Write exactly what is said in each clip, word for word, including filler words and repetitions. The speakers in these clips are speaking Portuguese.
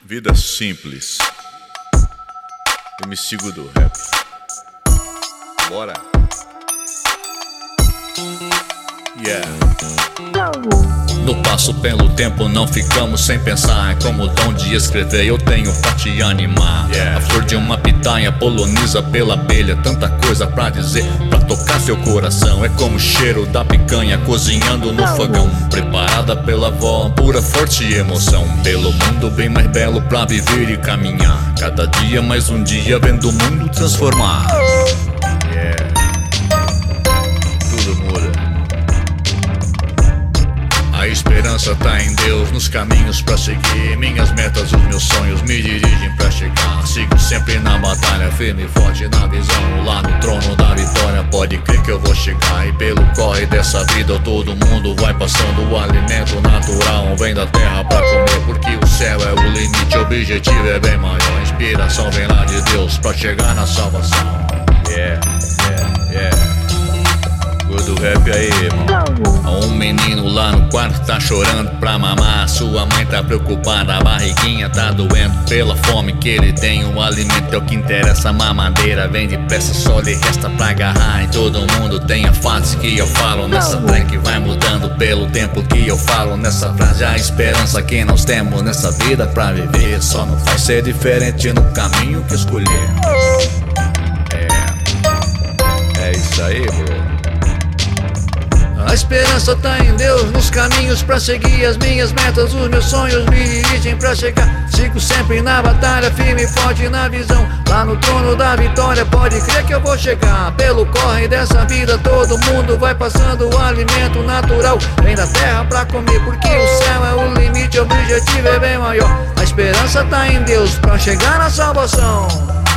Vida simples. M C Gu do rap. Bora. Yeah. No passo pelo tempo não ficamos sem pensar. É como o dom de escrever eu tenho pra te animar. Yeah. A flor de uma pitaia poloniza pela abelha. Tanta coisa pra dizer, pra tocar seu coração. É como o cheiro da picanha cozinhando no fogão, preparada pela avó, pura forte emoção. Pelo mundo bem mais belo pra viver e caminhar. Cada dia mais um dia vendo o mundo transformar. Yeah. Tudo muda. A esperança tá em Deus, nos caminhos pra seguir. Minhas metas, os meus sonhos me dirigem pra chegar. Sigo sempre na batalha, firme e forte na visão. Lá no trono da vitória, pode crer que eu vou chegar. E pelo corre dessa vida todo mundo vai passando. O alimento natural vem da terra pra comer, porque o céu é o limite, o objetivo é bem maior. A inspiração vem lá de Deus pra chegar na salvação. Yeah, yeah, yeah. Do rap aí, irmão. Um menino lá no quarto tá chorando pra mamar. Sua mãe tá preocupada, a barriguinha tá doendo pela fome que ele tem. O alimento é o que interessa, a mamadeira vem depressa, só lhe resta pra agarrar. E todo mundo tem a fase que eu falo nessa track, vai mudando pelo tempo que eu falo nessa frase. A esperança que nós temos nessa vida pra viver só não vai ser diferente no caminho que escolher. É, é isso aí, bro. A esperança tá em Deus, nos caminhos pra seguir. As minhas metas, os meus sonhos me dirigem pra chegar. Sigo sempre na batalha, firme e forte na visão. Lá no trono da vitória, pode crer que eu vou chegar. Pelo corre dessa vida todo mundo vai passando. O alimento natural vem da terra pra comer, porque o céu é o limite, o objetivo é bem maior. A esperança tá em Deus pra chegar na salvação.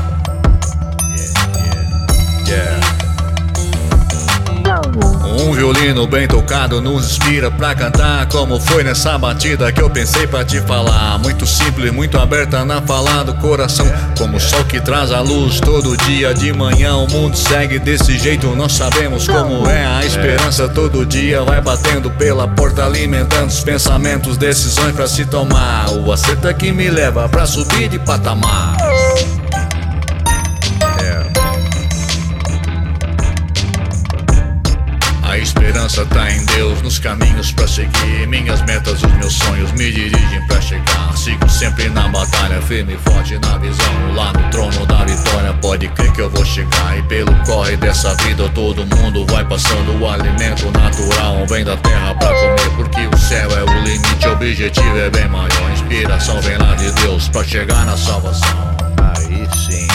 Yeah, yeah, yeah. Um violino bem tocado nos inspira pra cantar. Como foi nessa batida que eu pensei pra te falar. Muito simples, muito aberta na fala do coração. Como o sol que traz a luz todo dia de manhã. O mundo segue desse jeito, nós sabemos como é. A esperança todo dia vai batendo pela porta, alimentando os pensamentos, decisões pra se tomar. O acerto é que me leva pra subir de patamar. A esperança tá em Deus, nos caminhos pra seguir. Minhas metas, os meus sonhos me dirigem pra chegar. Sigo sempre na batalha, firme e forte na visão. Lá no trono da vitória, pode crer que eu vou chegar. E pelo corre dessa vida todo mundo vai passando. O alimento natural vem da terra pra comer, porque o céu é o limite, o objetivo é bem maior. A inspiração vem lá de Deus pra chegar na salvação. Aí sim.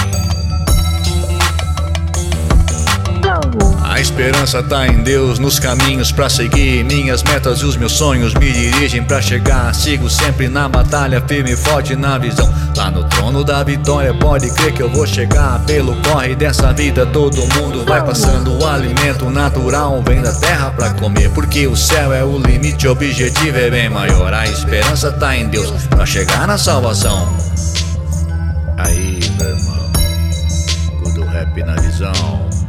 A esperança tá em Deus, nos caminhos pra seguir. Minhas metas e os meus sonhos me dirigem pra chegar. Sigo sempre na batalha, firme e forte na visão. Lá no trono da vitória, pode crer que eu vou chegar. Pelo corre dessa vida todo mundo vai passando. O alimento natural vem da terra pra comer, porque o céu é o limite, o objetivo é bem maior. A esperança tá em Deus pra chegar na salvação. Aí, meu irmão, Gu do rap na visão.